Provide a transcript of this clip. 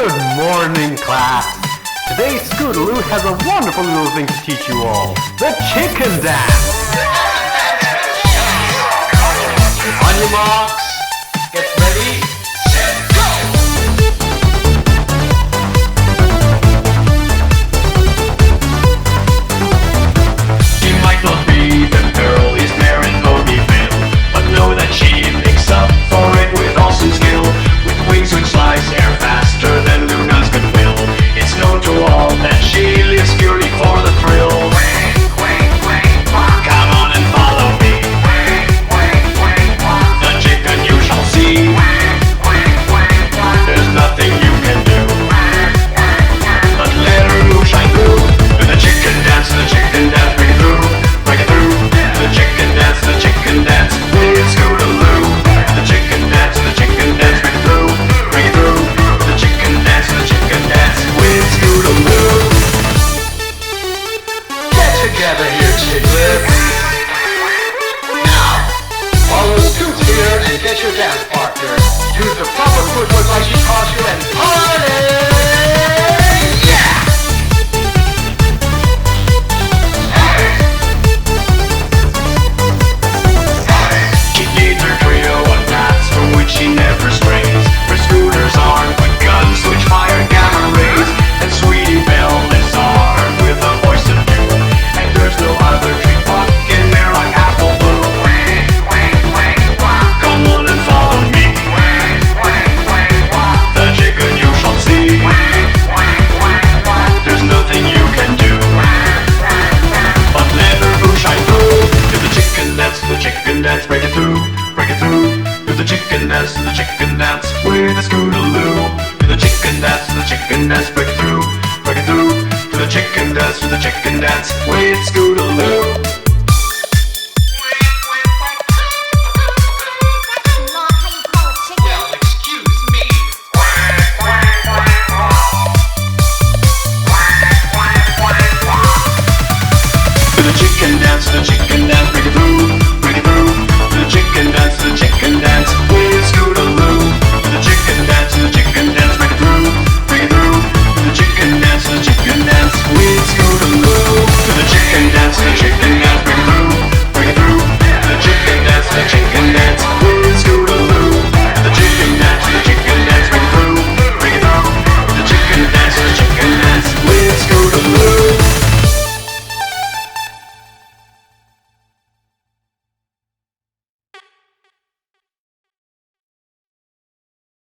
Good morning, class. Today, Scootaloo has a wonderful little thing to teach you all. The chicken dance. On your marks, get ready, set, go! She might not be the girl his parents told me Phil, but know that she makes up for it with awesome skill. With wings which flies air faster than Luna's goodwill. It's known to all that she lives purely for the thrill. Come on and follow me. The chicken you shall see. There's nothing you can do but let her move shine through. Do the chicken dance, break it through, break it through. The chicken dance, with Scootaloo. The chicken dance, break it through, break it through. The chicken dance, with Scootaloo. Get together here, chicklets. Now, follow Scoot here and get your dance partner. Use the proper footwork like she taught you and party! Yeah! She needs her trio of bats from which she never strays. Her scooters are quick guns which fire gamma rays. And Sweetie Belle is armed with a voice of doom. And there's no other tree buck in there like Apple Bloom. Come on and follow me. The chicken you shall see. There's nothing you can do but let her boo shine through. Do the chicken dance, break it through, break it through. Do the chicken dance, with a Scootaloo. Do the chicken dance, break it through, break it through. Do the chicken dance, with Scootaloo.